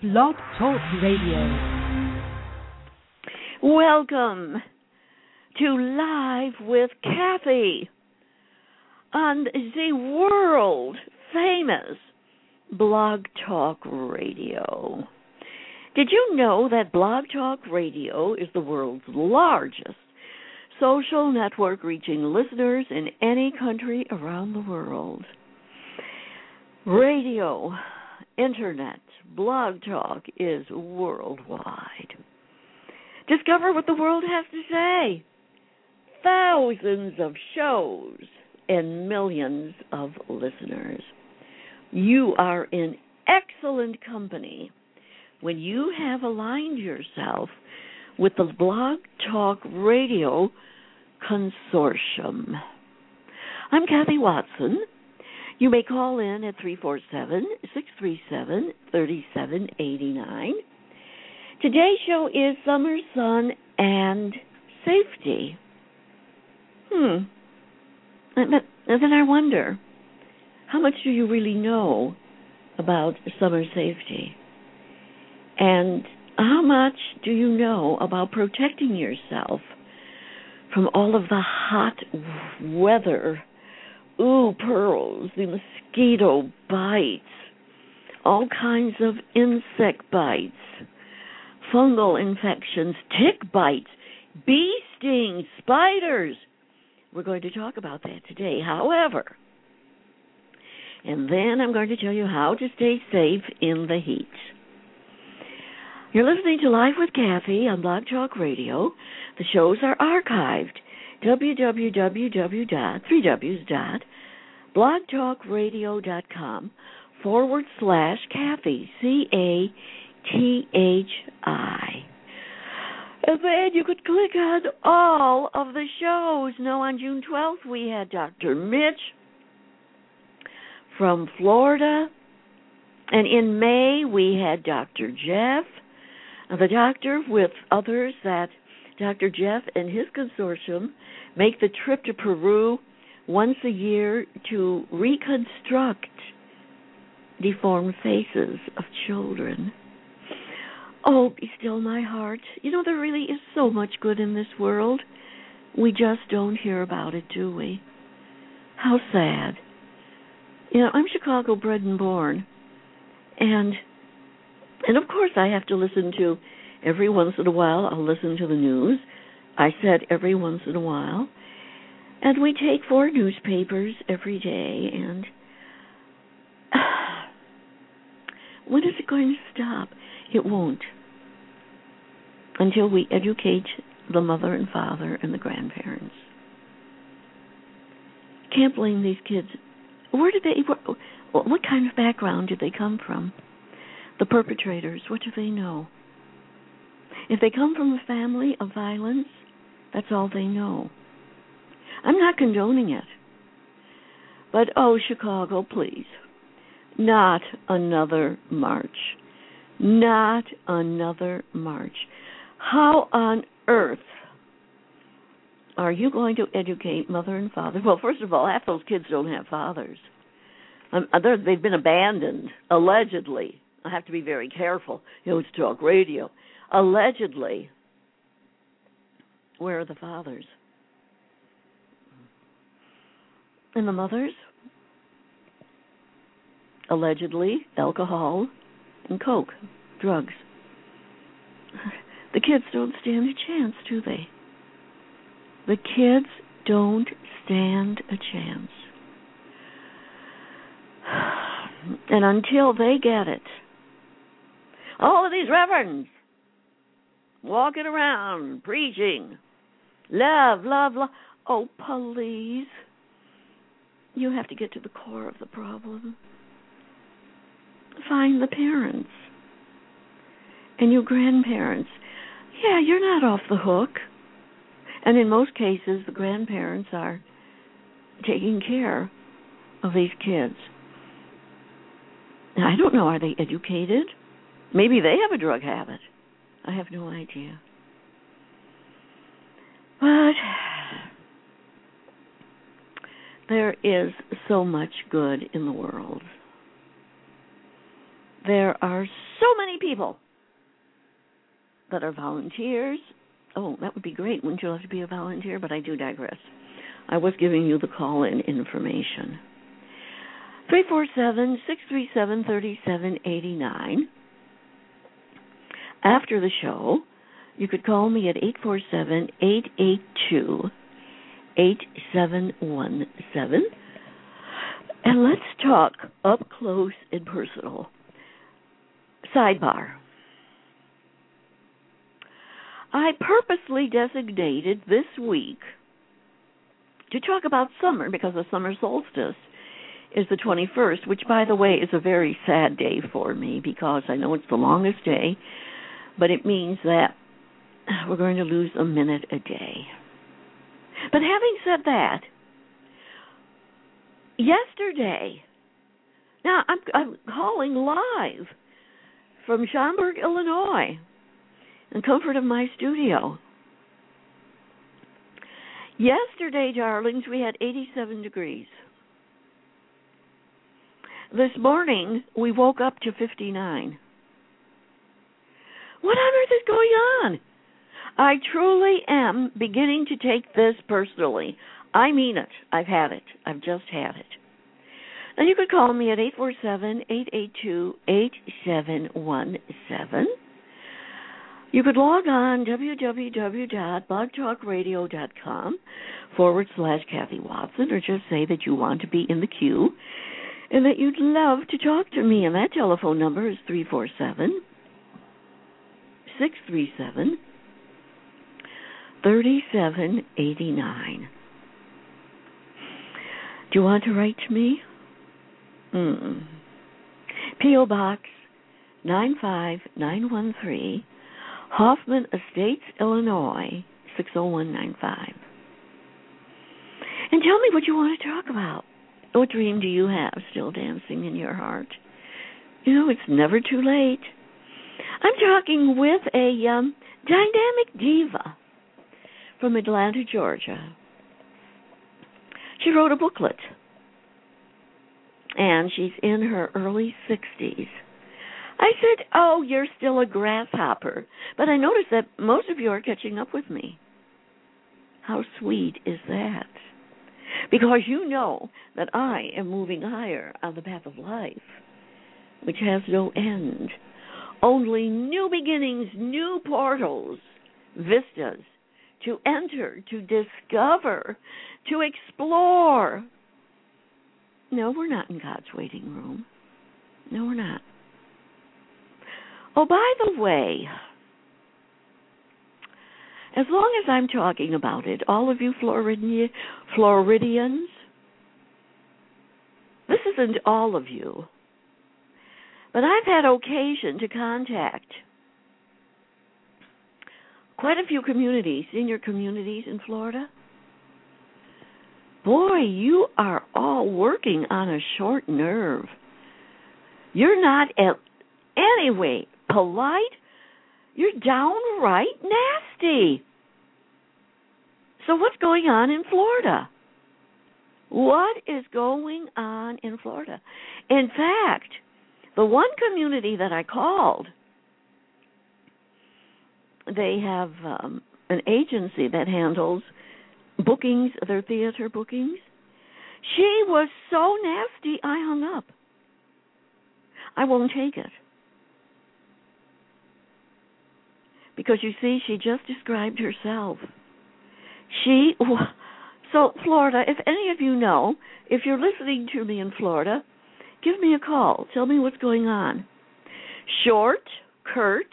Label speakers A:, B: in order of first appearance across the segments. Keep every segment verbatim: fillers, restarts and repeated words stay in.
A: Blog Talk Radio.
B: Welcome to Live with Kathy on the world famous Blog Talk Radio. Did you know that Blog Talk Radio is the world's largest social network reaching listeners in any country around the world? Radio, internet, Blog Talk is worldwide. Discover what the world has to say. Thousands of shows and millions of listeners. You are in excellent company when you have aligned yourself with the Blog Talk Radio Consortium. I'm Kathy Watson. You may call in at three four seven, six three seven, three seven eight nine. Today's show is Summer, Sun, and Safety. Hmm. And then I wonder, how much do you really know about summer safety? And how much do you know about protecting yourself from all of the hot weather? Ooh, pearls, the mosquito bites, all kinds of insect bites, fungal infections, tick bites, bee stings, spiders. We're going to talk about that today. However, and then I'm going to tell you how to stay safe in the heat. You're listening to Live with Kathy on Blog Talk Radio. The shows are archived. www.3ws.blogtalkradio.com forward slash Kathy, C A T H I. And then you could click on all of the shows. Now, on June twelfth, we had Doctor Mitch from Florida. And in May, we had Doctor Jeff, the doctor with others that Doctor Jeff and his consortium make the trip to Peru once a year to reconstruct deformed faces of children. Oh, be still my heart. You know, there really is so much good in this world. We just don't hear about it, do we? How sad. You know, I'm Chicago bred and born. And, and of course I have to listen to, every once in a while, I'll listen to the news. I said every once in a while. And we take four newspapers every day. And when is it going to stop? It won't. Until we educate the mother and father and the grandparents. Can't blame these kids. Where did they, what, what kind of background did they come from? The perpetrators, what do they know? If they come from a family of violence, that's all they know. I'm not condoning it. But, oh, Chicago, please. Not another march. Not another march. How on earth are you going to educate mother and father? Well, first of all, half those kids don't have fathers. Um, they've been abandoned, allegedly. I have to be very careful. You know, it's talk radio. Allegedly. Where are the fathers? And the mothers? Allegedly, alcohol and coke, drugs. The kids don't stand a chance, do they? The kids don't stand a chance. And until they get it, all of these reverends walking around, preaching, love, love, love. Oh, please. You have to get to the core of the problem. Find the parents and your grandparents. Yeah, you're not off the hook. And in most cases, the grandparents are taking care of these kids. Now, I don't know, are they educated? Maybe they have a drug habit. I have no idea. But there is so much good in the world. there are so many people that are volunteers. Oh, that would be great. Wouldn't you love to be a volunteer? But I do digress. I was giving you the call-in information. three four seven, six three seven, three seven eight nine. After the show, you could call me at eight four seven, eight eight two, eight seven one seven. And let's talk up close and personal. Sidebar. I purposely designated this week to talk about summer because the summer solstice is the twenty-first, which, by the way, is a very sad day for me because I know it's the longest day, but it means that we're going to lose a minute a day. But having said that, yesterday, now I'm, I'm calling live from Schaumburg, Illinois, in comfort of my studio. Yesterday, darlings, we had eighty-seven degrees. This morning, we woke up to fifty-nine. What on earth is going on? I truly am beginning to take this personally. I mean it. I've had it. I've just had it. Now, you could call me at eight four seven, eight eight two, eight seven one seven. You could log on www.blogtalkradio.com forward slash Kathy Watson, or just say that you want to be in the queue and that you'd love to talk to me. And that telephone number is three four seven, six three seven, three seven eight nine. Do you want to write to me? Mm. P O. Box nine five nine one three, Hoffman Estates, Illinois, six oh one nine five. And tell me what you want to talk about. What dream do you have still dancing in your heart? You know, it's never too late. I'm talking with a um, dynamic diva from Atlanta, Georgia. She wrote a booklet, and she's in her early sixties. I said, oh, you're still a grasshopper. But I noticed that most of you are catching up with me. How sweet is that? Because you know that I am moving higher on the path of life, which has no end. Only new beginnings, new portals, vistas to enter, to discover, to explore. No, we're not in God's waiting room. No, we're not. Oh, by the way, as long as I'm talking about it, all of you Floridian, Floridians, this isn't all of you, but I've had occasion to contact quite a few communities, senior communities in Florida. Boy, you are all working on a short nerve. You're not at any way polite. You're downright nasty. So what's going on in Florida? What is going on in Florida? In fact, the one community that I called, they have um, an agency that handles bookings, their theater bookings. She was so nasty, I hung up. I won't take it. Because, you see, she just described herself. She, so Florida, if any of you know, if you're listening to me in Florida, give me a call. Tell me what's going on. Short, curt,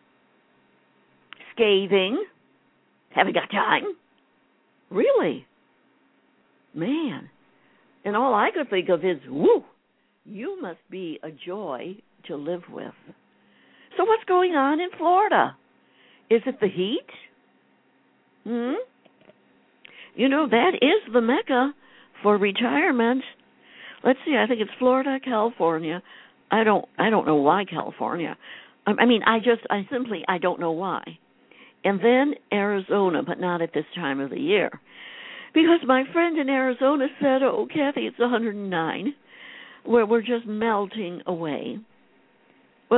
B: scathing, haven't got time. Really? Man. And all I could think of is, woo, you must be a joy to live with. So what's going on in Florida? Is it the heat? Hmm? You know, that is the mecca for retirement. Let's see, I think it's Florida, California. I don't I don't know why California. I, I mean, I just, I simply, I don't know why. And then Arizona, but not at this time of the year. Because my friend in Arizona said, oh, Kathy, it's one hundred nine, where we're just melting away. Well,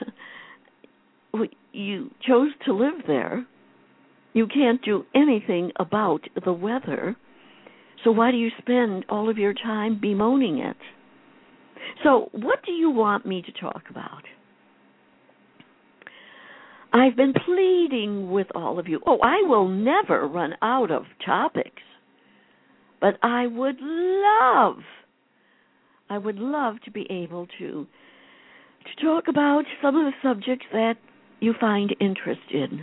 B: you chose to live there. You can't do anything about the weather. So why do you spend all of your time bemoaning it? So what do you want me to talk about? I've been pleading with all of you. Oh, I will never run out of topics. But I would love, I would love to be able to, to talk about some of the subjects that you find interest in.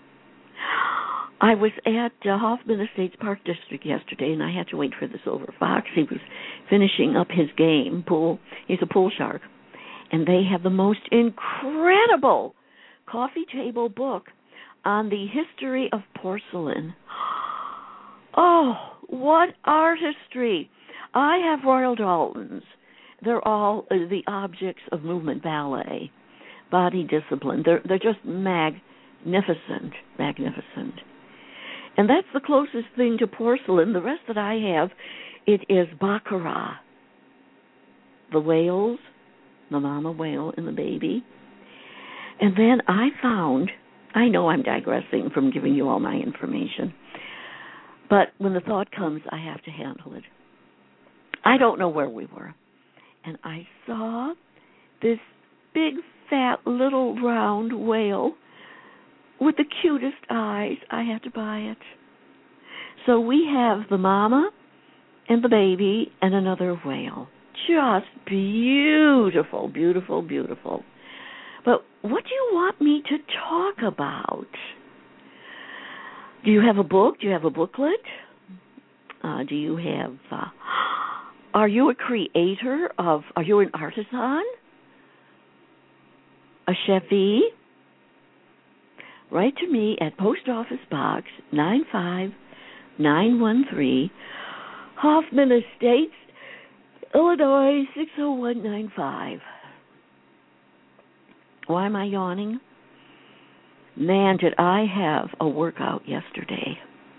B: I was at uh, Hoffman Estates Park District yesterday, and I had to wait for the Silver Fox. He was finishing up his game, pool. He's a pool shark. And they have the most incredible coffee table book on the history of porcelain. Oh, what artistry. I have Royal Daltons. They're all uh, the objects of movement ballet, body discipline. They're, they're just magnificent, magnificent. And that's the closest thing to porcelain. The rest that I have, it is Baccarat. The whales, the mama whale and the baby. And then I found, I know I'm digressing from giving you all my information, but when the thought comes, I have to handle it. I don't know where we were. And I saw this big, fat, little, round whale with the cutest eyes. I had to buy it. So we have the mama and the baby and another whale. Just beautiful, beautiful, beautiful. But what do you want me to talk about? Do you have a book? Do you have a booklet? Uh, do you have... Uh, are you a creator of... Are you an artisan? A chefie? Write to me at Post Office Box nine five nine one three, Hoffman Estates, Illinois six oh one nine five. Why am I yawning? Man, did I have a workout yesterday.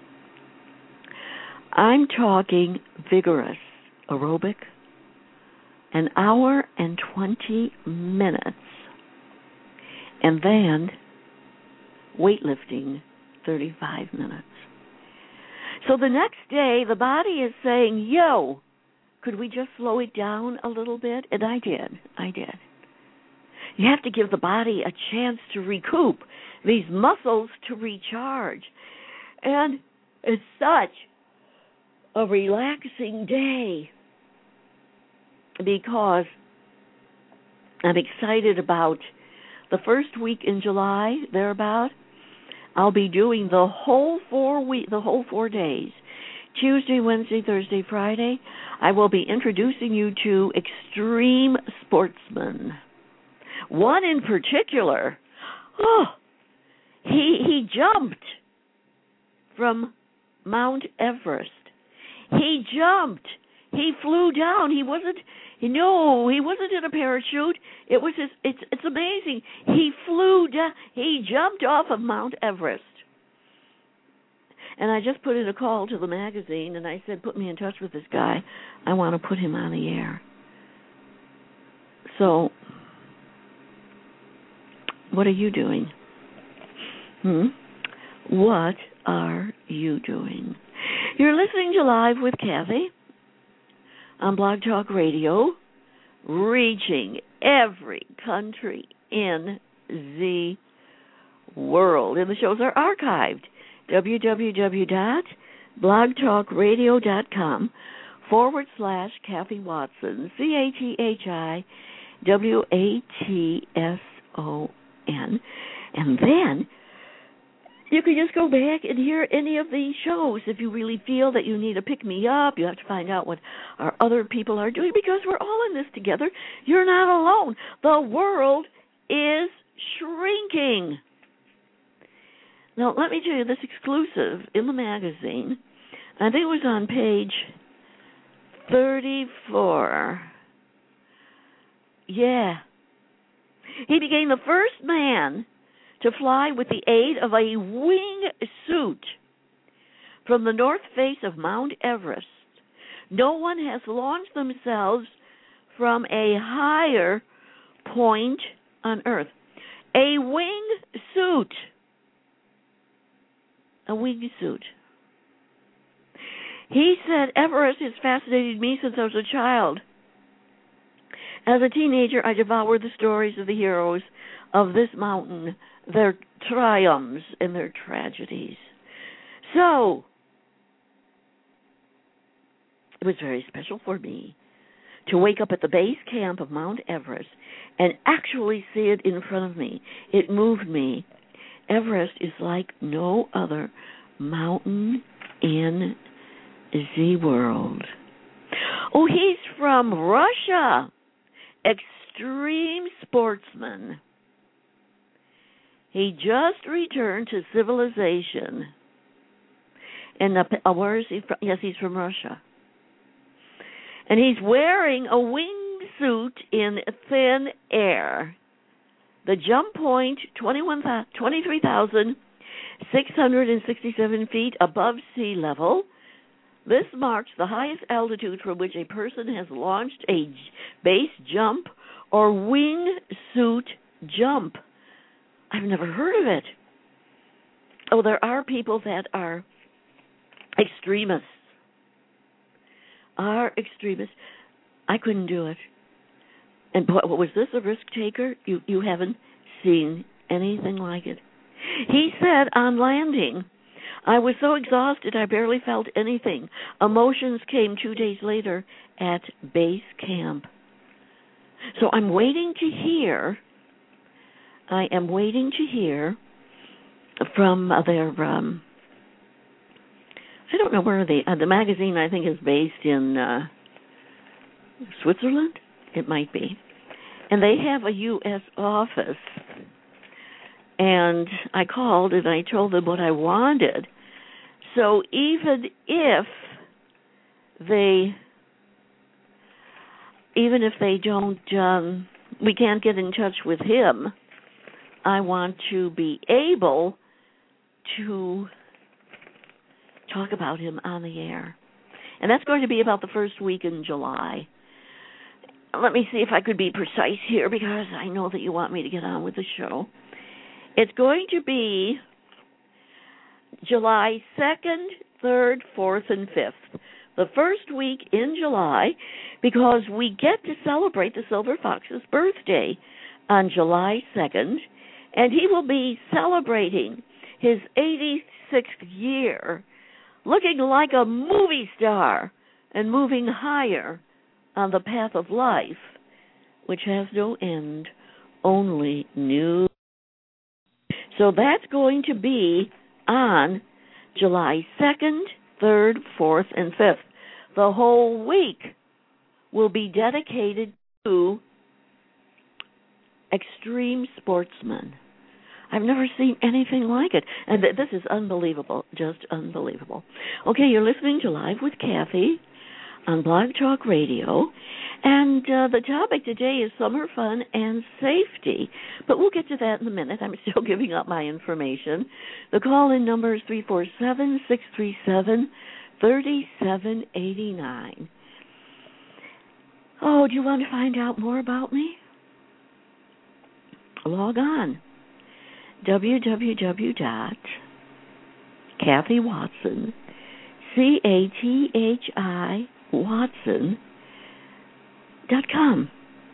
B: I'm talking vigorous aerobic, an hour and twenty minutes, and then weightlifting, thirty-five minutes. So the next day, the body is saying, yo, could we just slow it down a little bit? And I did. I did. You have to give the body a chance to recoup, these muscles to recharge. And it's such a relaxing day because I'm excited about the first week in July, thereabout. I'll be doing the whole four week, the whole four days. Tuesday, Wednesday, Thursday, Friday. I will be introducing you to extreme sportsmen. One in particular, oh, he he jumped from Mount Everest. He jumped. He flew down. He wasn't. No, he wasn't in a parachute. It was his. It's it's amazing. He flew down. He jumped off of Mount Everest. And I just put in a call to the magazine, and I said, "Put me in touch with this guy. I want to put him on the air." So, what are you doing? Hmm? What are you doing? You're listening to Live with Kathy on Blog Talk Radio, reaching every country in the world. And the shows are archived. www.blogtalkradio.com forward slash Kathy Watson, C A T H I W A T S O N. And then you can just go back and hear any of these shows if you really feel that you need to pick me up. You have to find out what our other people are doing because we're all in this together. You're not alone. The world is shrinking. Now, let me tell you this exclusive in the magazine. I think it was on page thirty-four. Yeah. He became the first man to fly with the aid of a wing suit from the north face of Mount Everest. No one has launched themselves from a higher point on Earth. A wing suit. A wing suit. He said, Everest has fascinated me since I was a child. As a teenager, I devoured the stories of the heroes of this mountain, their triumphs and their tragedies. So, it was very special for me to wake up at the base camp of Mount Everest and actually see it in front of me. It moved me. Everest is like no other mountain in the world. Oh, he's from Russia. Extreme sportsman. He just returned to civilization. And uh, where is he from? Yes, he's from Russia. And he's wearing a wingsuit in thin air. The jump point, twenty-three thousand six hundred sixty-seven feet above sea level. This marks the highest altitude from which a person has launched a base jump or wingsuit jump. I've never heard of it. Oh, there are people that are extremists. Are extremists. I couldn't do it. And what was this, a risk taker? You you haven't seen anything like it. He said on landing, I was so exhausted I barely felt anything. Emotions came two days later at base camp. So I'm waiting to hear, I am waiting to hear from their, um, I don't know where they, uh, the magazine I think is based in uh, Switzerland, it might be. And they have a U S office. And I called and I told them what I wanted. So even if they, even if they don't, um, we can't get in touch with him, I want to be able to talk about him on the air. And that's going to be about the first week in July. Let me see if I could be precise here because I know that you want me to get on with the show. It's going to be July second, third, fourth, and fifth. The first week in July, because we get to celebrate the Silver Fox's birthday on July second, and he will be celebrating his eighty-sixth year, looking like a movie star and moving higher on the path of life, which has no end, only new. So that's going to be on July second, third, fourth, and fifth. The whole week will be dedicated to extreme sportsmen. I've never seen anything like it. And th- this is unbelievable, just unbelievable. Okay, you're listening to Live with Kathy on Blog Talk Radio. And uh, the topic today is summer fun and safety. But we'll get to that in a minute. I'm still giving up my information. The call-in number is three four seven, six three seven, three seven eight nine. Oh, do you want to find out more about me? Log on. w w w dot Kathy Watson, C A T H I, Watson, dot com.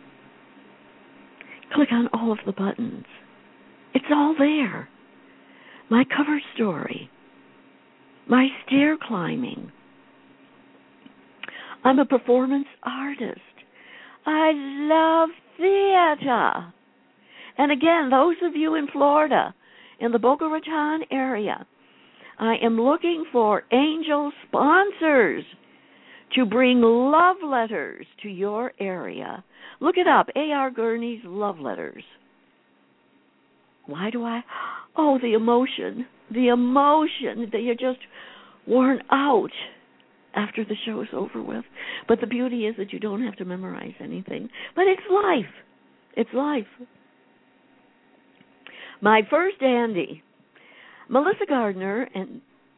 B: Click on all of the buttons. It's all there. My cover story. My stair climbing. I'm a performance artist. I love theater. And again, those of you in Florida, in the Boca Raton area, I am looking for angel sponsors to bring love letters to your area. Look it up, A R. Gurney's Love Letters. Why do I? Oh, the emotion. The emotion that you're just worn out after the show is over with. But the beauty is that you don't have to memorize anything. But it's life. It's life. My first Andy, Melissa Gardner and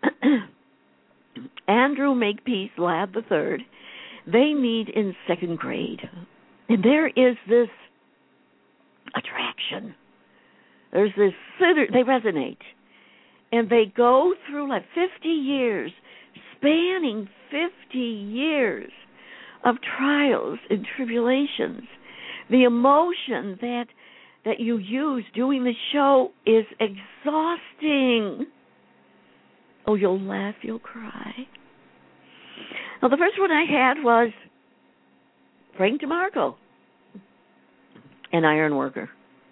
B: Andrew Makepeace Ladd the third, they meet in second grade. And there is this attraction. There's this, they resonate. And they go through like fifty years, spanning fifty years of trials and tribulations. The emotion that that you use doing the show is exhausting. Oh, you'll laugh, you'll cry. Well, the first one I had was Frank DeMarco, an iron worker.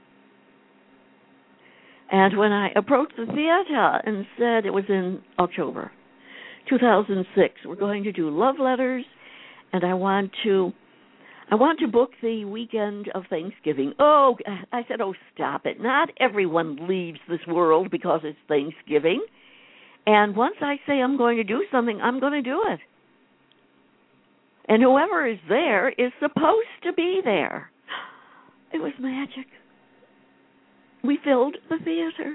B: And when I approached the theater and said it was in October two thousand six, we're going to do love letters, and I want to I want to book the weekend of Thanksgiving. Oh, I said, oh, stop it. Not everyone leaves this world because it's Thanksgiving. And once I say I'm going to do something, I'm going to do it. And whoever is there is supposed to be there. It was magic. We filled the theater.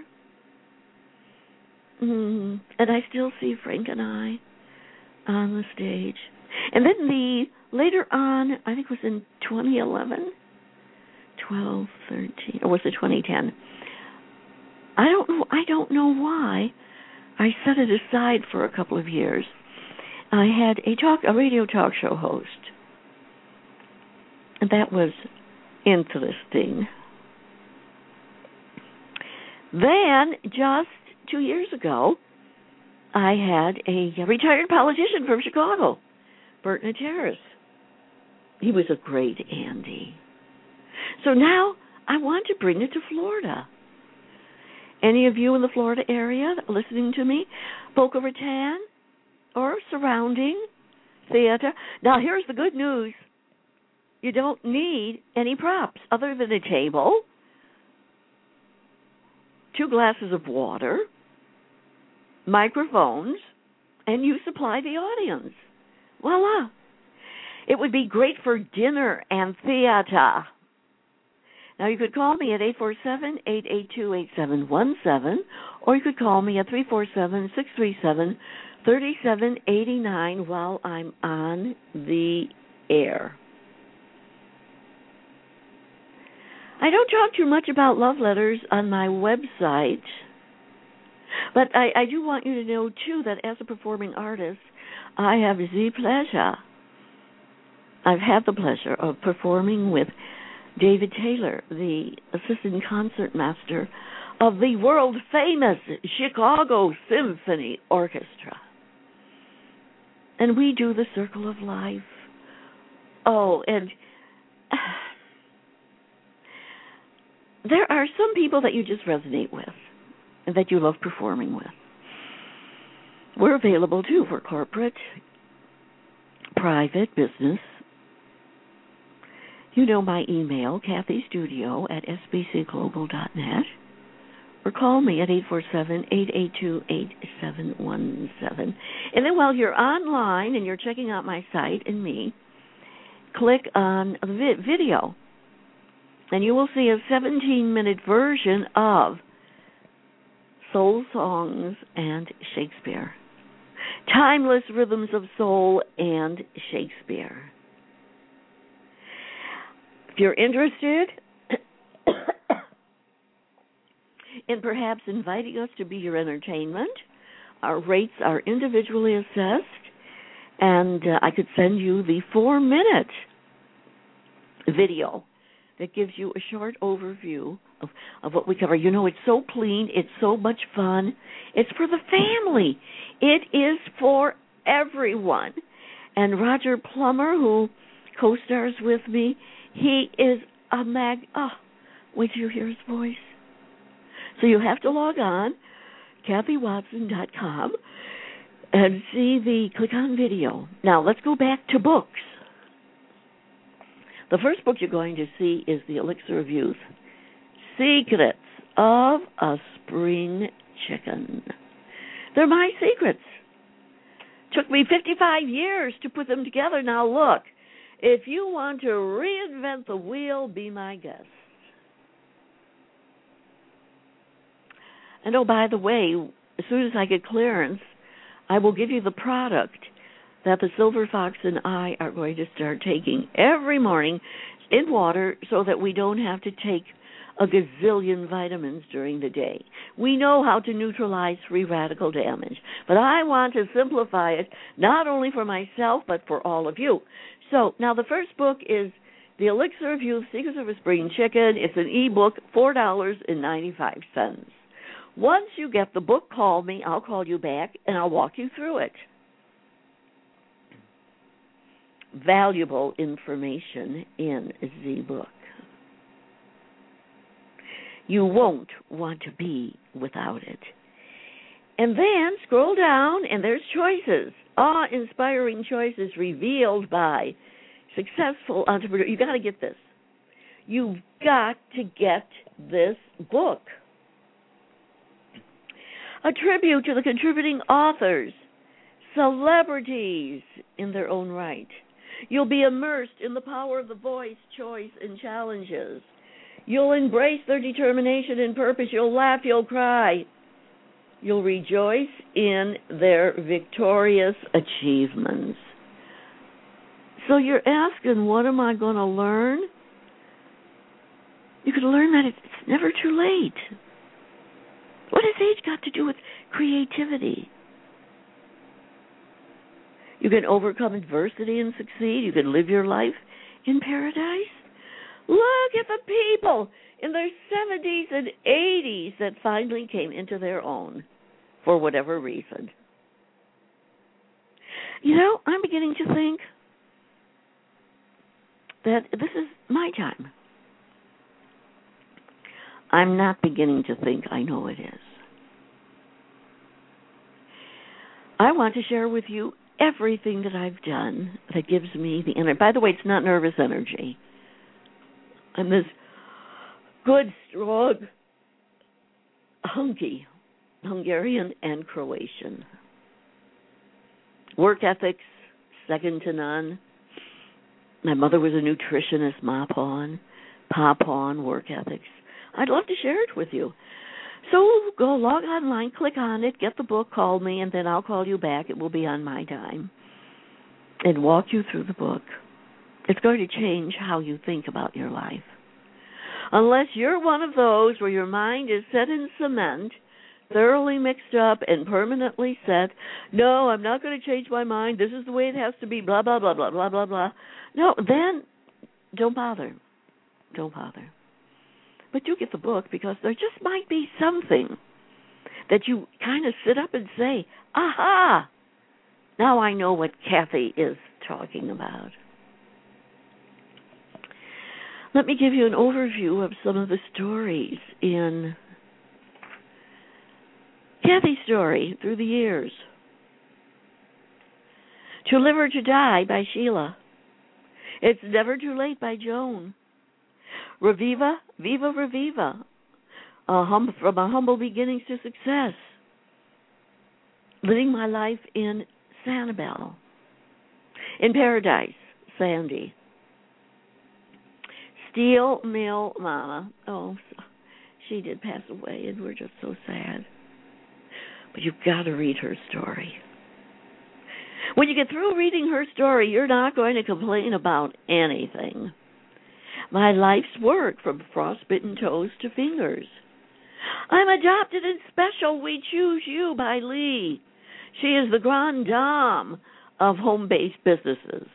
B: Mm, and I still see Frank and I on the stage. And then the later on, I think it was in twenty eleven, twelve, thirteen, or was it twenty ten? I don't know. I don't know why. I set it aside for a couple of years. I had a talk, a radio talk show host, and that was interesting. Then, just two years ago, I had a retired politician from Chicago, Bert Nateris. He was a great Andy. So now I want to bring it to Florida. Any of you in the Florida area listening to me, Boca Raton or surrounding theater? Now, here's the good news. You don't need any props other than a table, two glasses of water, microphones, and you supply the audience. Voila. It would be great for dinner and theater. Now, you could call me at eight four seven, eight eight two, eight seven one seven, or you could call me at three four seven, six three seven, three seven eight nine while I'm on the air. I don't talk too much about love letters on my website, but I, I do want you to know, too, that as a performing artist, I have the pleasure, I've had the pleasure of performing with David Taylor, the assistant concertmaster of the world-famous Chicago Symphony Orchestra. And we do the Circle of Life. Oh, and there are some people that you just resonate with and that you love performing with. We're available, too, for corporate, private, business. You know my email, Kathy Studio at s b c global dot net, or call me at eight four seven, eight eight two, eight seven one seven. And then while you're online and you're checking out my site and me, click on the video, and you will see a seventeen-minute version of Soul Songs and Shakespeare. Timeless Rhythms of Soul and Shakespeare. If you're interested in perhaps inviting us to be your entertainment, our rates are individually assessed, and uh, I could send you the four-minute video that gives you a short overview of, of what we cover. You know, it's so clean. It's so much fun. It's for the family. It is for everyone. And Roger Plummer, who co-stars with me, he is a mag... Oh, wait till you hear his voice. So you have to log on, Kathy Watson dot com, and see the... Click on video. Now, let's go back to books. The first book you're going to see is The Elixir of Youth, Secrets of a Spring Chicken. They're my secrets. Took me fifty-five years to put them together. Now look, if you want to reinvent the wheel, be my guest. And oh, by the way, as soon as I get clearance, I will give you the product that the Silver Fox and I are going to start taking every morning in water so that we don't have to take a gazillion vitamins during the day. We know how to neutralize free radical damage, but I want to simplify it not only for myself but for all of you. So now the first book is The Elixir of Youth, Secrets of a Spring Chicken. It's an e-book, four dollars and ninety-five cents. Once you get the book, call me. I'll call you back, and I'll walk you through it. Valuable information in the book. You won't want to be without it. And then scroll down, and there's choices. Awe-inspiring choices revealed by successful entrepreneurs. You got to get this. You've got to get this book. A tribute to the contributing authors, celebrities in their own right. You'll be immersed in the power of the voice, choice, and challenges. You'll embrace their determination and purpose. You'll laugh, you'll cry. You'll rejoice in their victorious achievements. So you're asking, what am I going to learn? You could learn that it's never too late. What has age got to do with creativity? You can overcome adversity and succeed. You can live your life in paradise. Look at the people in their seventies and eighties that finally came into their own for whatever reason. You know, I'm beginning to think that this is my time. I'm not beginning to think I know it is. I want to share with you everything that I've done that gives me the energy. By the way, it's not nervous energy. I'm this good, strong, hunky Hungarian and Croatian. Work ethics, second to none. My mother was a nutritionist, ma-pawn, pa-pawn, work ethics. I'd love to share it with you. So go log online, click on it, get the book, call me, and then I'll call you back. It will be on my time. And walk you through the book. It's going to change how you think about your life. Unless you're one of those where your mind is set in cement, thoroughly mixed up and permanently set, no, I'm not going to change my mind, this is the way it has to be, blah, blah, blah, blah, blah, blah, blah. No, then don't bother. Don't bother. But do get the book, because there just might be something that you kind of sit up and say, aha, now I know what Kathy is talking about. Let me give you an overview of some of the stories in Kathy's story through the years. To Live or to Die by Sheila. It's Never Too Late by Joan. Reviva, Viva Reviva, uh, hum, from a humble beginnings to success. Living my life in Sanibel. In Paradise, Sandy. Steel Mill Mama. Oh, she did pass away, and we're just so sad. But you've got to read her story. When you get through reading her story, you're not going to complain about anything. My life's work, from frostbitten toes to fingers. I'm adopted and special. We choose you by Lee. She is the grande dame of home-based businesses.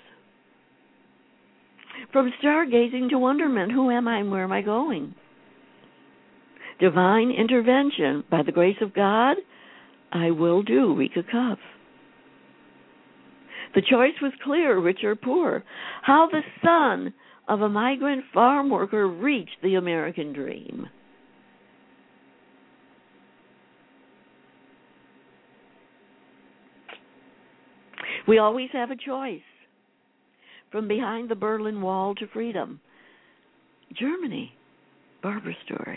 B: From stargazing to wonderment, who am I and where am I going? Divine intervention. By the grace of God, I will do. Rika Cuff. The choice was clear, rich or poor. How the son of a migrant farm worker reached the American dream. We always have a choice. From behind the Berlin Wall to freedom. Germany, Barbara story.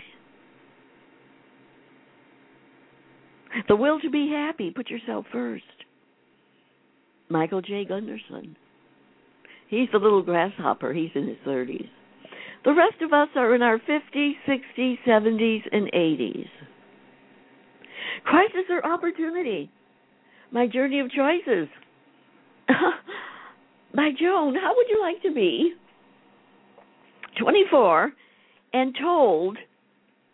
B: The will to be happy, put yourself first. Michael J. Gunderson. He's the little grasshopper. He's in his thirties. The rest of us are in our fifties, sixties, seventies, and eighties. Crisis or opportunity? My journey of choices. By Joan, how would you like to be twenty-four and told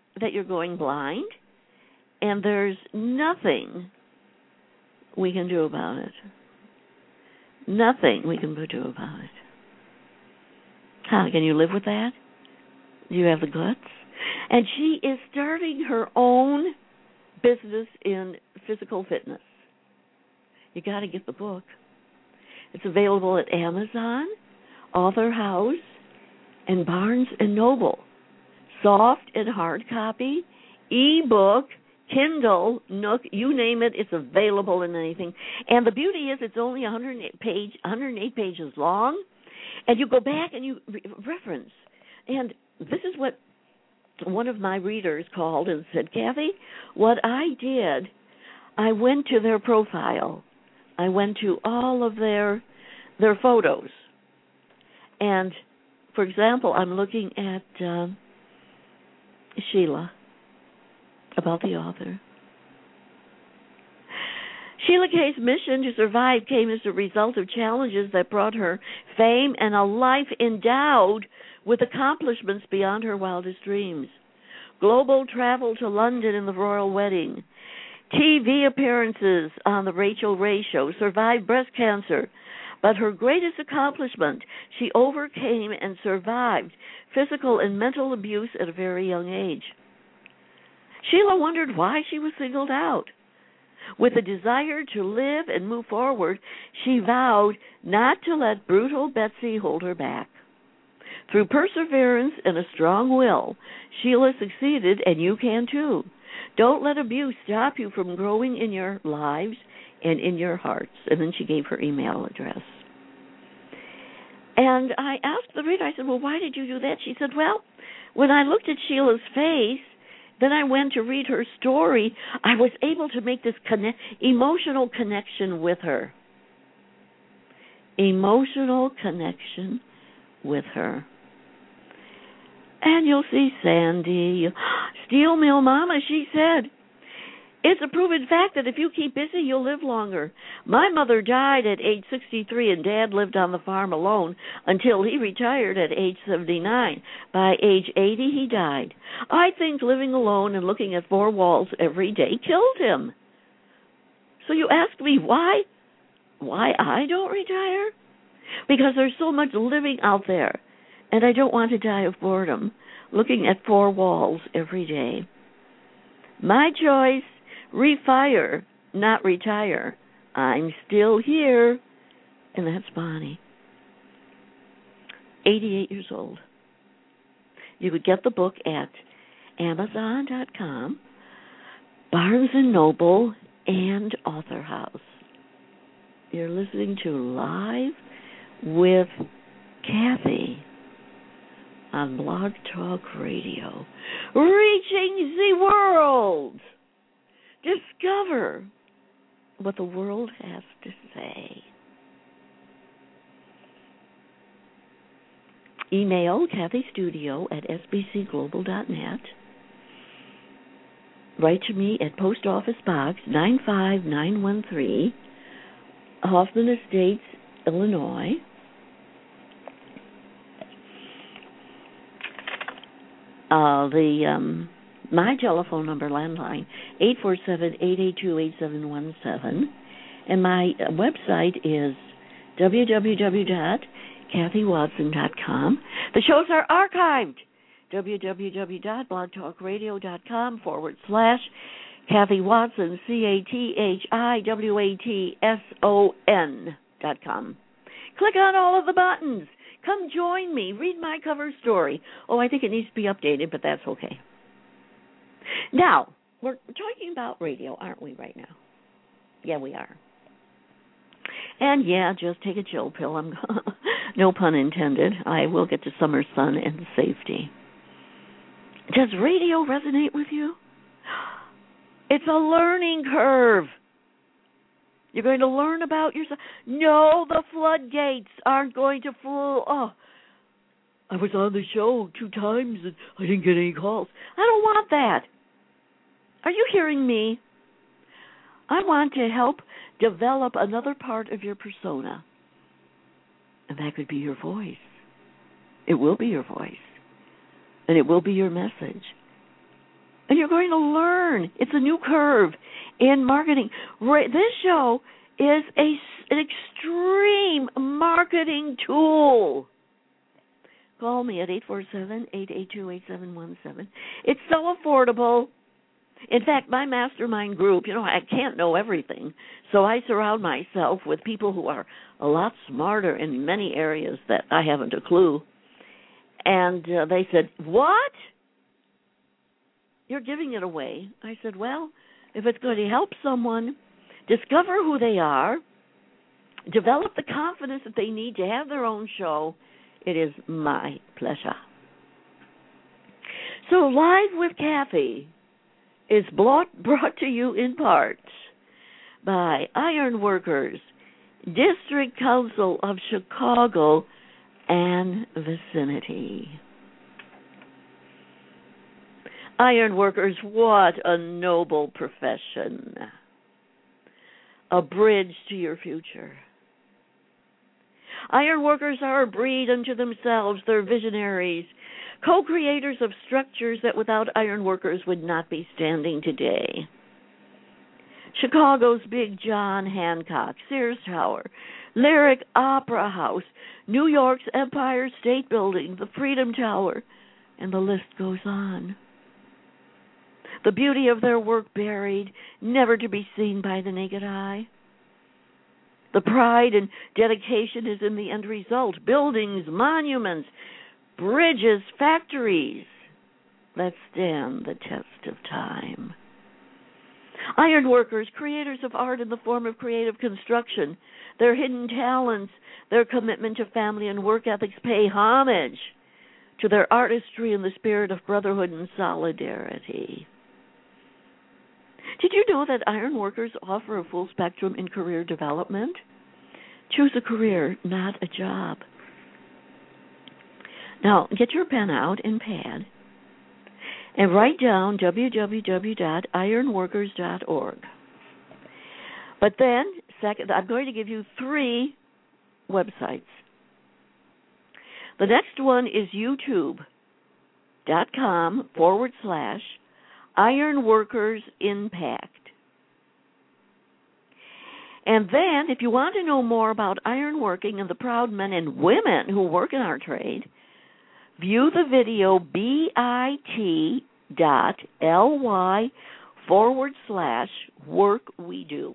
B: that you're going blind, and there's nothing we can do about it. Nothing we can do about it. How can you live with that? Do you have the guts? And she is starting her own business in physical fitness. You got to get the book. It's available at Amazon, Author House, and Barnes and Noble. Soft and hard copy, e-book, Kindle, Nook, you name it, it's available in anything. And the beauty is it's only one hundred eight page, one hundred eight pages long, and you go back and you re- reference. And this is what one of my readers called and said, Kathy, what I did, I went to their profile. I went to all of their their photos. And, for example, I'm looking at uh, Sheila, about the author. Sheila Kay's mission to survive came as a result of challenges that brought her fame and a life endowed with accomplishments beyond her wildest dreams. Global travel to London in the royal wedding, T V appearances on the Rachel Ray Show, survived breast cancer. But her greatest accomplishment, she overcame and survived physical and mental abuse at a very young age. Sheila wondered why she was singled out. With a desire to live and move forward, she vowed not to let brutal Betsy hold her back. Through perseverance and a strong will, Sheila succeeded, and you can too. Don't let abuse stop you from growing in your lives and in your hearts. And then she gave her email address. And I asked the reader, I said, well, why did you do that? She said, well, when I looked at Sheila's face, then I went to read her story, I was able to make this connect, emotional connection with her. Emotional connection with her. And you'll see Sandy, Steel Mill Mama, she said, it's a proven fact that if you keep busy, you'll live longer. My mother died at age sixty-three, and Dad lived on the farm alone until he retired at age seventy-nine. By age eighty, he died. I think living alone and looking at four walls every day killed him. So you ask me why? Why I don't retire? Because there's so much living out there, and I don't want to die of boredom looking at four walls every day. My choice, refire, not retire. I'm still here, and that's Bonnie. eighty-eight years old. You could get the book at Amazon dot com, Barnes and Noble, and Author House. You're listening to Live with Kathy on Blog Talk Radio, reaching the world. Discover what the world has to say. Email Kathy Studio at s b c global dot net. Write to me at Post Office Box nine five nine one three, Hoffman Estates, Illinois. Uh, the um, my telephone number, landline, eight four seven, eight eight two, eight seven one seven. And my website is w w w dot kathy watson dot com. The shows are archived, w w w dot blog talk radio dot com forward slash Kathy Watson, C A T H I W A T S O N dot com. Click on all of the buttons. Come join me. Read my cover story. Oh, I think it needs to be updated, but that's okay. Now, we're talking about radio, aren't we, right now? Yeah, we are. And yeah, just take a chill pill. I'm no pun intended. I will get to summer sun and safety. Does radio resonate with you? It's a learning curve. You're going to learn about yourself. No, the floodgates aren't going to fool. Oh, I was on the show two times and I didn't get any calls. I don't want that. Are you hearing me? I want to help develop another part of your persona. And that could be your voice. It will be your voice. And it will be your message. And you're going to learn. It's a new curve in marketing. This show is a, an extreme marketing tool. Call me at eight four seven, eight eight two, eight seven one seven. It's so affordable. In fact, my mastermind group, you know, I can't know everything, so I surround myself with people who are a lot smarter in many areas that I haven't a clue. And uh, they said, what? You're giving it away. I said, well, if it's going to help someone discover who they are, develop the confidence that they need to have their own show, it is my pleasure. So Live with Kathy is brought, brought to you in part by Ironworkers, District Council of Chicago and vicinity. Ironworkers, what a noble profession. A bridge to your future. Ironworkers are a breed unto themselves. They're visionaries, co-creators of structures that without ironworkers would not be standing today. Chicago's Big John Hancock, Sears Tower, Lyric Opera House, New York's Empire State Building, the Freedom Tower, and the list goes on. The beauty of their work buried, never to be seen by the naked eye. The pride and dedication is in the end result. Buildings, monuments, bridges, factories that stand the test of time. Ironworkers, creators of art in the form of creative construction, their hidden talents, their commitment to family and work ethics pay homage to their artistry in the spirit of brotherhood and solidarity. Did you know that Ironworkers offer a full spectrum in career development? Choose a career, not a job. Now, get your pen out and pad and write down w w w dot ironworkers dot org. But then, second, I'm going to give you three websites. The next one is youtube.com forward slash Ironworkers Impact. And then, if you want to know more about ironworking and the proud men and women who work in our trade, view the video bit.ly forward slash work we do.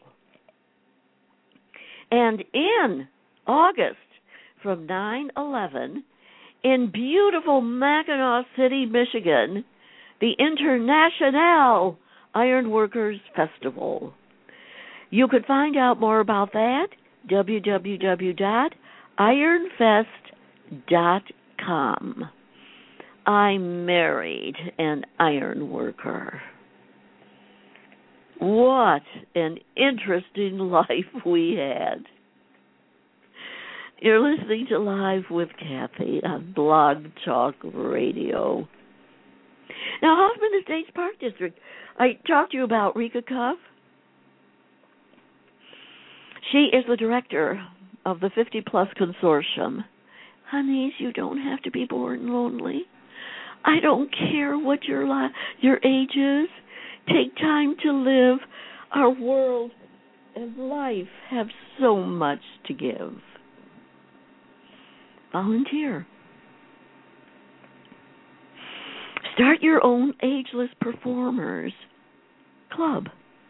B: And in August, from nine eleven, in beautiful Mackinac City, Michigan, the International Ironworkers Festival. You could find out more about that, w w w dot ironfest dot com. I married an iron worker. What an interesting life we had. You're listening to Live with Kathy on Blog Talk Radio. Now, Hoffman Estates Park District, I talked to you about Rika Cuff. She is the director of the fifty plus Consortium. Honeys, you don't have to be born lonely. I don't care what your li- your age is. Take time to live. Our world and life have so much to give. Volunteer. Start your own Ageless Performers Club.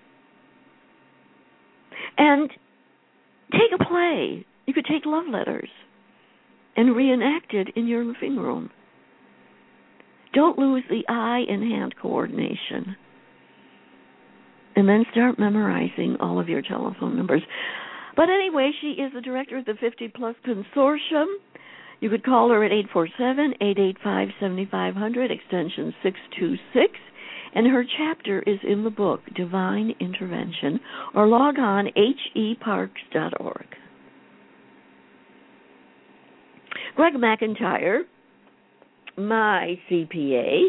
B: And take a play. You could take love letters and reenact it in your living room. Don't lose the eye and hand coordination. And then start memorizing all of your telephone numbers. But anyway, she is the director of the fifty plus Consortium. You could call her at eight four seven, eight eight five, seven five zero zero, extension six two six. And her chapter is in the book, Divine Intervention, or log on h e parks dot org. Greg McIntyre, my C P A.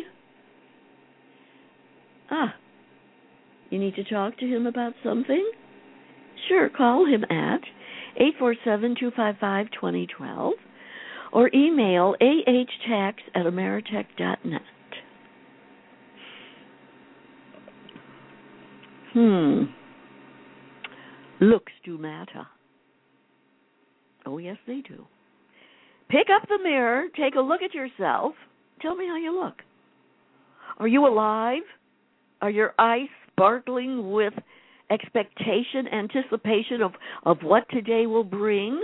B: Ah, you need to talk to him about something? Sure, call him at eight four seven, two five five, two zero one two or email ahtax at ameritech dot net. Hmm. Looks do matter. Oh, yes, they do. Pick up the mirror, take a look at yourself. Tell me how you look. Are you alive? Are your eyes sparkling with expectation, anticipation of, of what today will bring?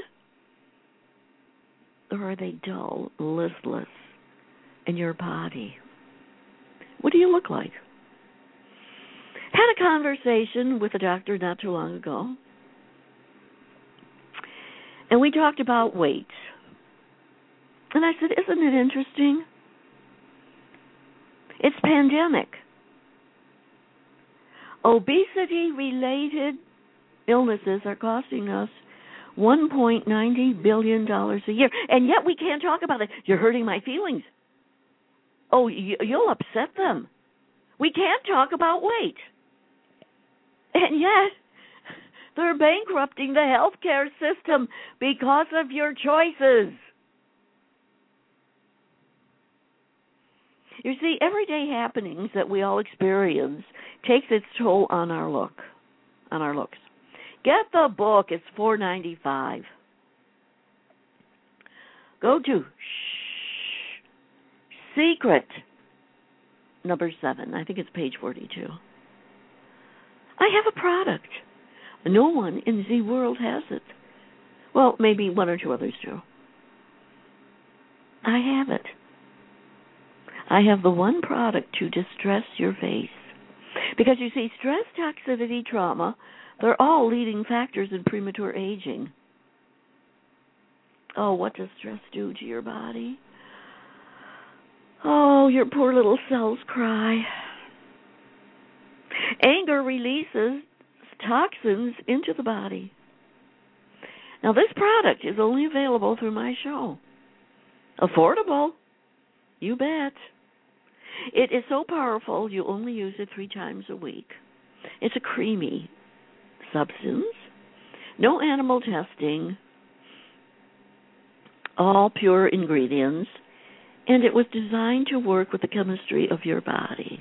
B: Or are they dull, listless in your body? What do you look like? Had a conversation with a doctor not too long ago, and we talked about weight. And I said, isn't it interesting? It's pandemic. Obesity-related illnesses are costing us one point nine zero billion dollars a year, and yet we can't talk about it. You're hurting my feelings. Oh, you'll upset them. We can't talk about weight. And yet, they're bankrupting the healthcare system because of your choices. You see, everyday happenings that we all experience takes its toll on our look, on our looks. Get the book. It's four dollars and ninety-five cents. Go to Shh, Secret, number seven. I think it's page forty-two. I have a product. No one in the world has it. Well, maybe one or two others do. I have it. I have the one product to distress your face. Because you see, stress, toxicity, trauma, they're all leading factors in premature aging. Oh, what does stress do to your body? Oh, your poor little cells cry. Anger releases toxins into the body. Now, this product is only available through my show. Affordable. You bet. It is so powerful, you only use it three times a week. It's a creamy substance, no animal testing, all pure ingredients, and it was designed to work with the chemistry of your body.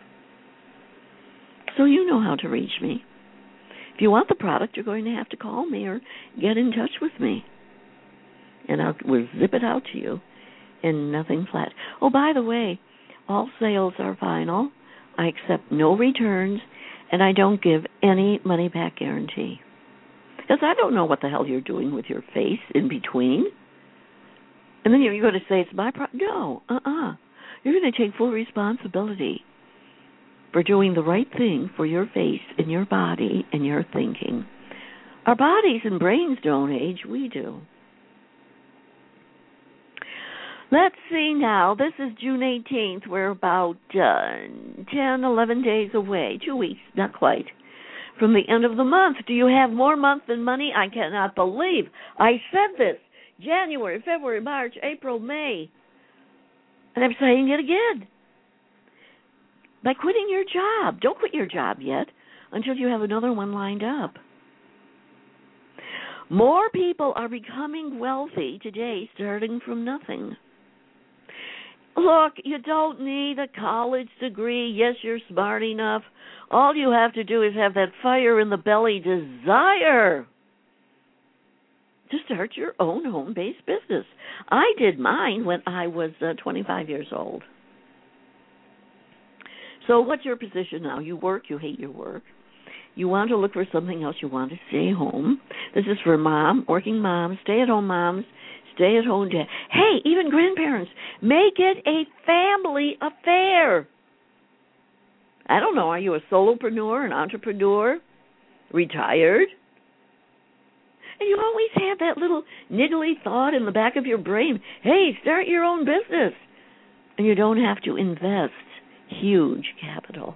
B: So you know how to reach me. If you want the product, you're going to have to call me or get in touch with me, and I'll we'll zip it out to you in nothing flat. Oh, by the way, all sales are final. I accept no returns, and I don't give any money-back guarantee. Because I don't know what the hell you're doing with your face in between. And then you're going to say, it's my problem. No, uh-uh. You're going to take full responsibility for doing the right thing for your face and your body and your thinking. Our bodies and brains don't age. We do. Let's see now. This is June eighteenth. We're about uh, ten, eleven days away. Two weeks, not quite, from the end of the month. Do you have more month than money? I cannot believe I said this. January, February, March, April, May. And I'm saying it again. By quitting your job. Don't quit your job yet until you have another one lined up. More people are becoming wealthy today starting from nothing. Look, you don't need a college degree. Yes, you're smart enough. All you have to do is have that fire in the belly desire to start your own home-based business. I did mine when I was uh, twenty-five years old. So what's your position now? You work, you hate your work. You want to look for something else. You want to stay home. This is for mom, working moms, stay-at-home moms, stay-at-home dad. Hey, even grandparents, make it a family affair. I don't know, are you a solopreneur, an entrepreneur, retired? And you always have that little niggly thought in the back of your brain, hey, start your own business. And you don't have to invest huge capital.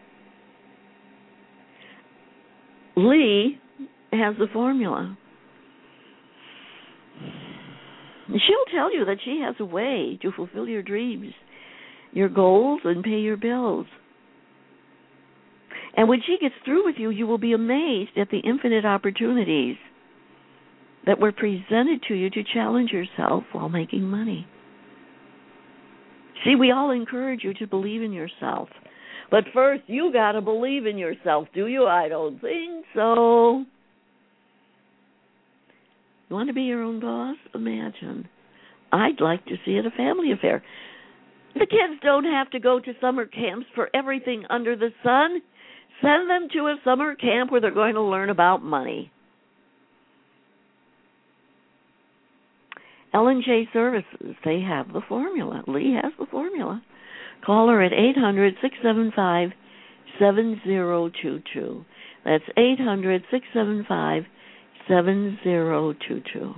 B: Lee has the formula. She'll tell you that she has a way to fulfill your dreams, your goals, and pay your bills. And when she gets through with you, you will be amazed at the infinite opportunities that were presented to you to challenge yourself while making money. See, we all encourage you to believe in yourself. But first, you got to believe in yourself, do you? I don't think so. You want to be your own boss? Imagine. I'd like to see it a family affair. The kids don't have to go to summer camps for everything under the sun. Send them to a summer camp where they're going to learn about money. Ellen J. Services, they have the formula. Lee has the formula. Call her at eight hundred, six seven five, seven zero two two. That's eight hundred, six seven five, seven zero two two.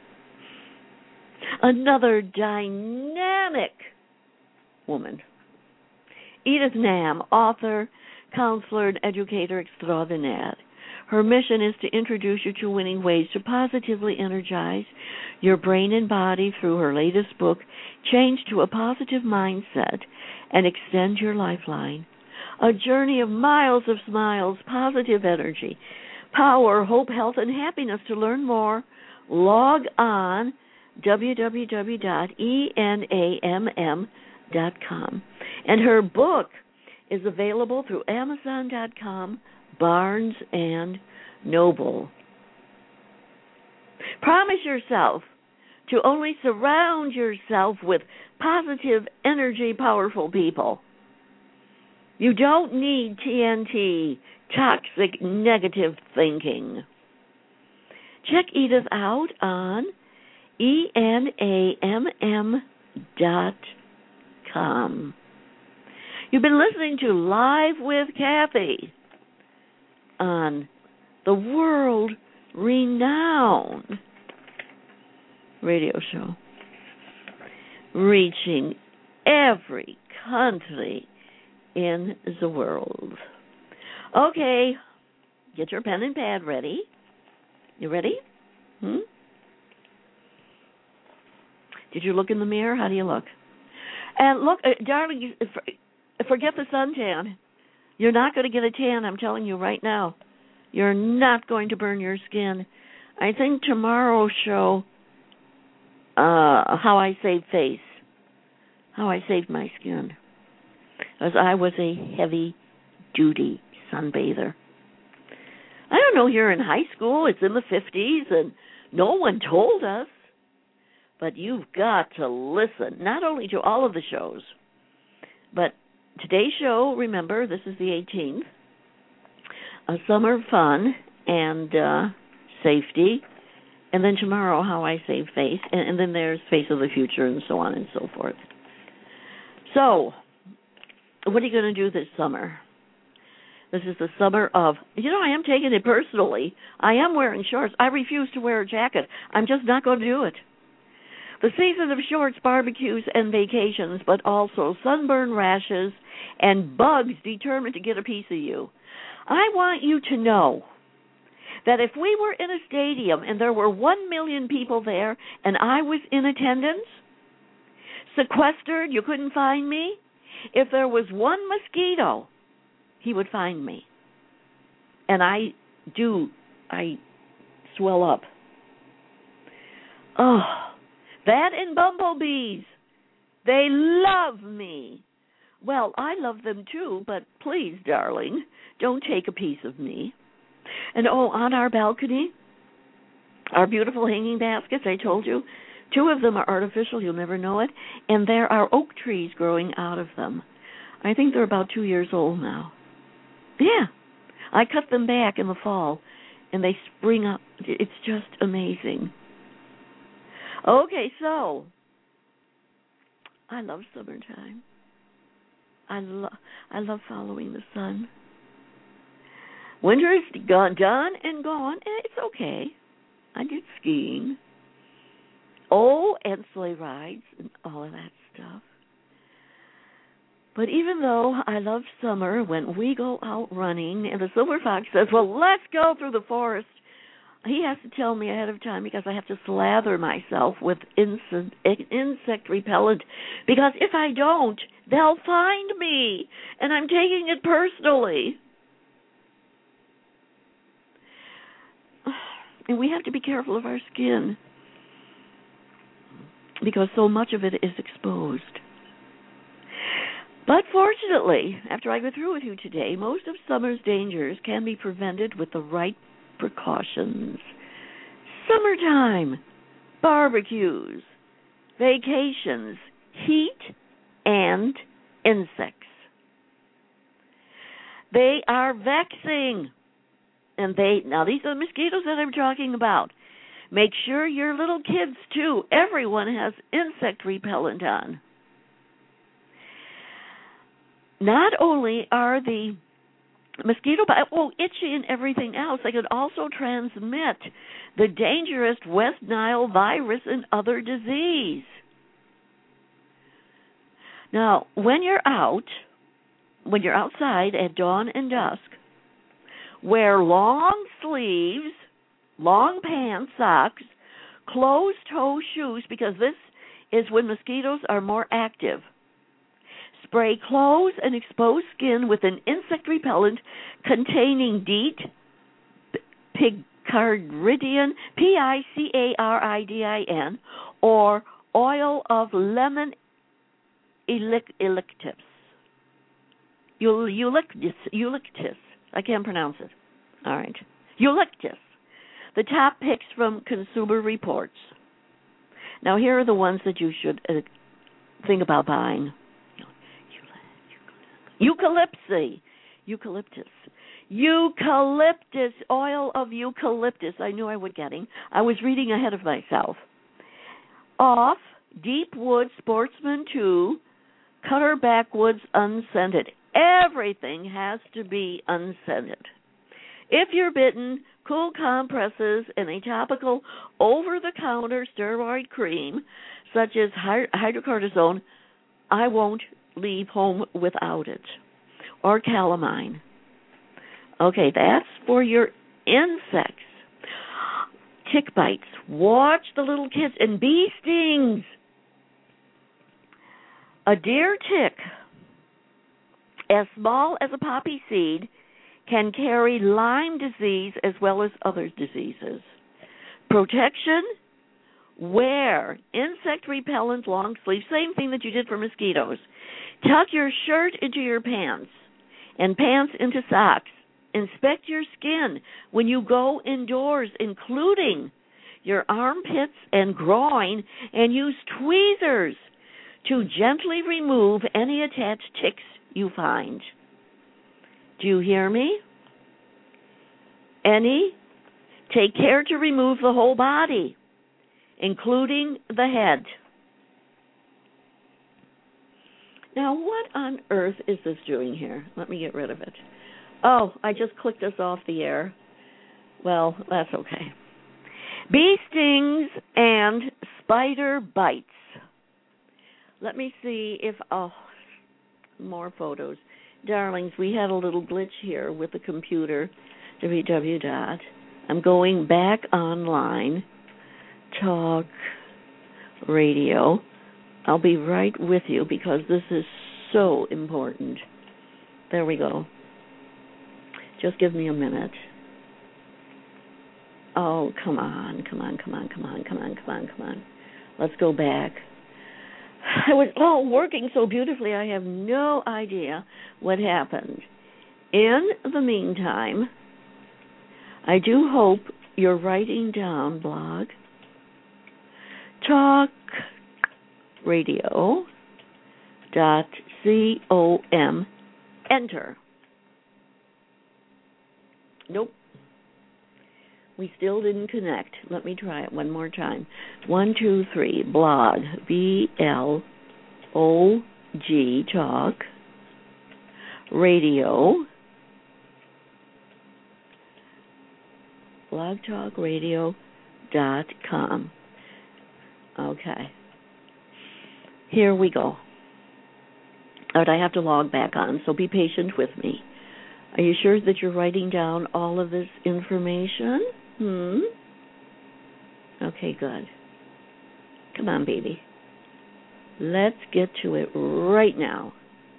B: Another dynamic woman. Edith Nam, author, counselor, and educator extraordinaire. Her mission is to introduce you to winning ways to positively energize your brain and body through her latest book, Change to a Positive Mindset and Extend Your Lifeline. A journey of miles of smiles, positive energy, power, hope, health, and happiness. To learn more, log on w w w dot e n a m m dot com. And her book is available through amazon dot com, Barnes and Noble. Promise yourself to only surround yourself with positive energy, powerful people. You don't need T N T, toxic, negative thinking. Check Edith out on E N A M M dot com. You've been listening to Live with Kathy on the world-renowned radio show, reaching every country in the world. Okay, get your pen and pad ready. You ready? Hmm? Did you look in the mirror? How do you look? And look, uh, darling, forget the suntan. You're not going to get a tan, I'm telling you right now. You're not going to burn your skin. I think tomorrow's show, uh, how I saved face, how I saved my skin, because I was a heavy-duty sunbather. I don't know, you're in high school, it's in the fifties, and no one told us. But you've got to listen, not only to all of the shows, but today's show, remember, this is the eighteenth, a summer fun and uh, safety, and then tomorrow, how I save face, and, and then there's Face of the Future, and so on and so forth. So, what are you going to do this summer? This is the summer of, you know, I am taking it personally. I am wearing shorts. I refuse to wear a jacket. I'm just not going to do it. The season of shorts, barbecues, and vacations, but also sunburn, rashes, and bugs determined to get a piece of you. I want you to know that if we were in a stadium and there were one million people there and I was in attendance, sequestered, you couldn't find me, if there was one mosquito, he would find me. And I do, I swell up. Oh, that and bumblebees, they love me. Well, I love them too, but please, darling, don't take a piece of me. And oh, on our balcony, our beautiful hanging baskets, I told you, two of them are artificial, you'll never know it, and there are oak trees growing out of them. I think they're about two years old now. Yeah, I cut them back in the fall, and they spring up. It's just amazing. Okay, so I love summertime. I love I love following the sun. Winter is gone, done and gone. It's okay. I did skiing. Oh, and sleigh rides and all of that stuff. But even though I love summer, when we go out running, and the silver fox says, well, let's go through the forest, he has to tell me ahead of time because I have to slather myself with insect, insect repellent. Because if I don't, they'll find me. And I'm taking it personally. And we have to be careful of our skin because so much of it is exposed. But fortunately, after I go through with you today, most of summer's dangers can be prevented with the right precautions. Summertime, barbecues, vacations, heat, and insects. They are vexing. And they, now these are the mosquitoes that I'm talking about. Make sure your little kids, too, everyone has insect repellent on. Not only are the mosquito bites, oh, itchy and everything else, they could also transmit the dangerous West Nile virus and other disease. Now, when you're out, when you're outside at dawn and dusk, wear long sleeves, long pants, socks, closed-toe shoes, because this is when mosquitoes are more active. Spray clothes and exposed skin with an insect repellent containing DEET, picaridin, P I C A R I D I N, or oil of lemon eucalyptus. Eucalyptus. Eucalyptus. I can't pronounce it. All right. Eucalyptus. The top picks from Consumer Reports. Now, here are the ones that you should uh, think about buying. Eucalyptus. Eucalyptus. Eucalyptus. Oil of eucalyptus. I knew I would getting. I was reading ahead of myself. Off, Deep Wood Sportsman two, Cutter Backwoods Unscented. Everything has to be unscented. If you're bitten, cool compresses and a topical over-the-counter steroid cream, such as hydrocortisone, I won't leave home without it, or calamine. Okay, that's for your insects. Tick bites. Watch the little kids. And bee stings. A deer tick, as small as a poppy seed, can carry Lyme disease as well as other diseases. Protection, wear insect repellent long sleeves, same thing that you did for mosquitoes. Tuck your shirt into your pants and pants into socks. Inspect your skin when you go indoors, including your armpits and groin, and use tweezers to gently remove any attached ticks you find. Do you hear me? Any? Take care to remove the whole body, including the head. Now, what on earth is this doing here? Let me get rid of it. Oh, I just clicked us off the air. Well, that's okay. Bee stings and spider bites. Let me see if, oh, more photos. Darlings, we had a little glitch here with the computer, w w w dot. I'm going back online, talk radio. I'll be right with you because this is so important. There we go. Just give me a minute. Oh, come on, come on, come on, come on, come on, come on, come on. Let's go back. It was all working so beautifully, I have no idea what happened. In the meantime, I do hope you're writing down blog, talk radio dot com, enter. Nope. We still didn't connect. Let me try it one more time. One, two, three, blog, B L O G, talk, radio, blog talk radio dot com. Okay. Here we go. All right, I have to log back on, so be patient with me. Are you sure that you're writing down all of this information? Hmm? Okay, good. Come on, baby. Let's get to it right now.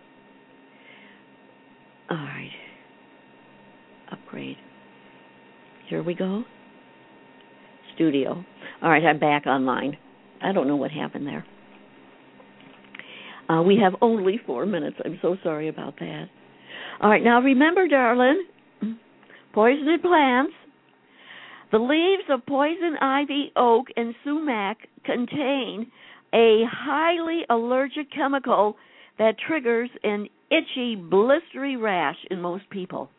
B: All right. Upgrade. Here we go. Studio. All right, I'm back online. I don't know what happened there. Uh, we have only four minutes. I'm so sorry about that. All right, now remember, darling, poisoned plants. The leaves of poison ivy, oak, and sumac contain a highly allergic chemical that triggers an itchy, blistery rash in most people.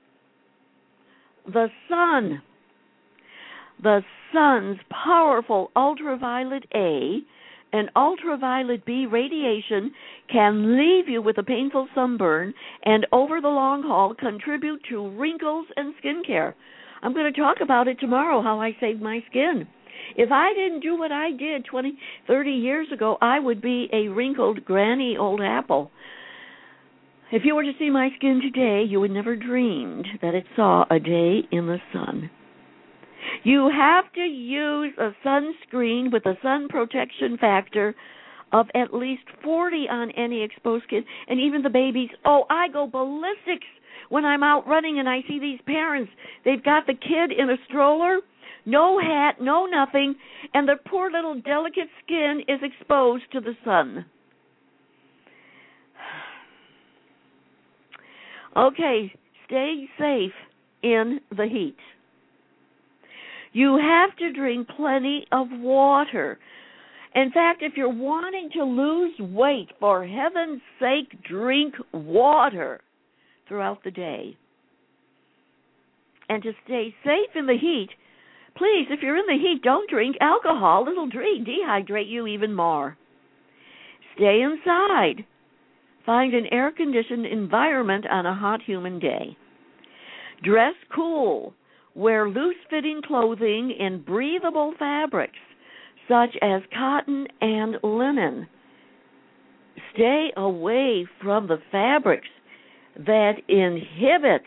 B: The sun. The sun's powerful ultraviolet A and ultraviolet B radiation can leave you with a painful sunburn and, over the long haul, contribute to wrinkles and skin care. I'm going to talk about it tomorrow, how I saved my skin. If I didn't do what I did twenty, thirty years ago, I would be a wrinkled, granny old apple. If you were to see my skin today, you would never dreamed that it saw a day in the sun. You have to use a sunscreen with a sun protection factor of at least forty on any exposed skin, and even the babies. Oh, I go ballistics when I'm out running and I see these parents. They've got the kid in a stroller, no hat, no nothing, and their poor little delicate skin is exposed to the sun. Okay, stay safe in the heat. You have to drink plenty of water. In fact, if you're wanting to lose weight, for heaven's sake, drink water throughout the day. And to stay safe in the heat, please, if you're in the heat, don't drink alcohol. It'll dehydrate you even more. Stay inside. Find an air-conditioned environment on a hot, humid day. Dress cool. Wear loose-fitting clothing in breathable fabrics, such as cotton and linen. Stay away from the fabrics that inhibit.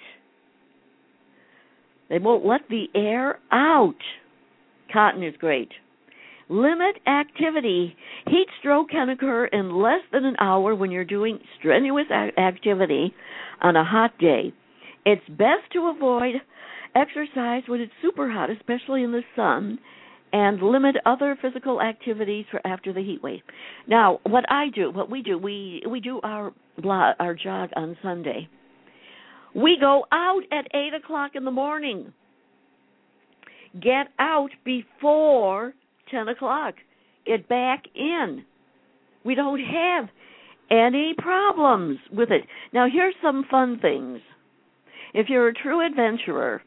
B: They won't let the air out. Cotton is great. Limit activity. Heat stroke can occur in less than an hour when you're doing strenuous activity on a hot day. It's best to avoid exercise when it's super hot, especially in the sun, and limit other physical activities for after the heat wave. Now, what I do, what we do, we we do our blog, our jog on Sunday. We go out at eight o'clock in the morning. Get out before ten o'clock. Get back in. We don't have any problems with it. Now, here's some fun things. If you're a true adventurer,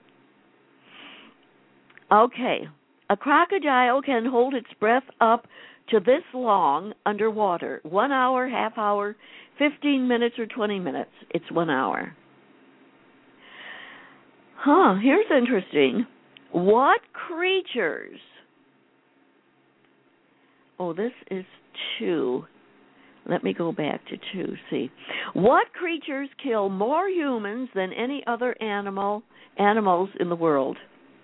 B: okay, a crocodile can hold its breath up to this long underwater. One hour, half hour, fifteen minutes, or twenty minutes. It's one hour. Huh, here's interesting. What creatures... Oh, this is two. Let me go back to two, see. What creatures kill more humans than any other animal animals in the world?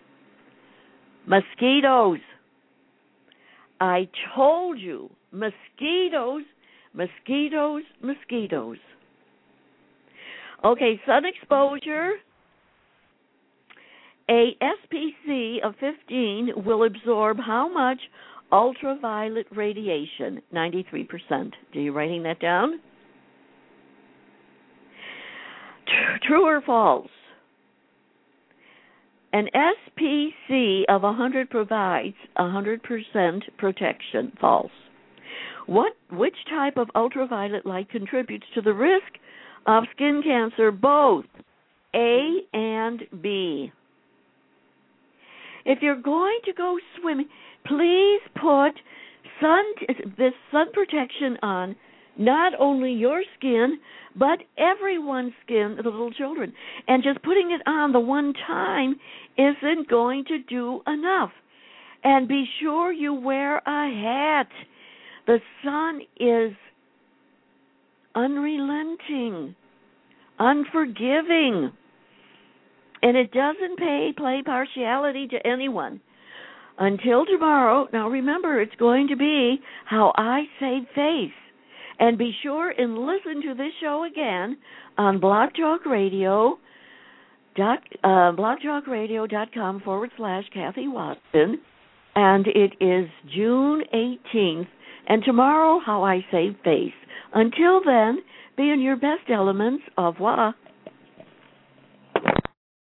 B: Mosquitoes. I told you. Mosquitoes, mosquitoes, mosquitoes. Okay, sun exposure. A S P C of fifteen will absorb how much ultraviolet radiation? ninety-three percent. Are you writing that down? True or false? An S P C of one hundred provides one hundred percent protection. False. What? Which type of ultraviolet light contributes to the risk of skin cancer? Both A and B. If you're going to go swimming, please put sun this sun protection on not only your skin, but everyone's skin, the little children. And just putting it on the one time isn't going to do enough. And be sure you wear a hat. The sun is unrelenting, unforgiving, and it doesn't pay play partiality to anyone. Until tomorrow, now remember, it's going to be how I save face. And be sure and listen to this show again on Blog Talk Radio, dot, uh, blogtalkradio.com forward slash Kathy Watson. And it is June eighteenth, And tomorrow, how I save face. Until then, be in your best elements. Au revoir.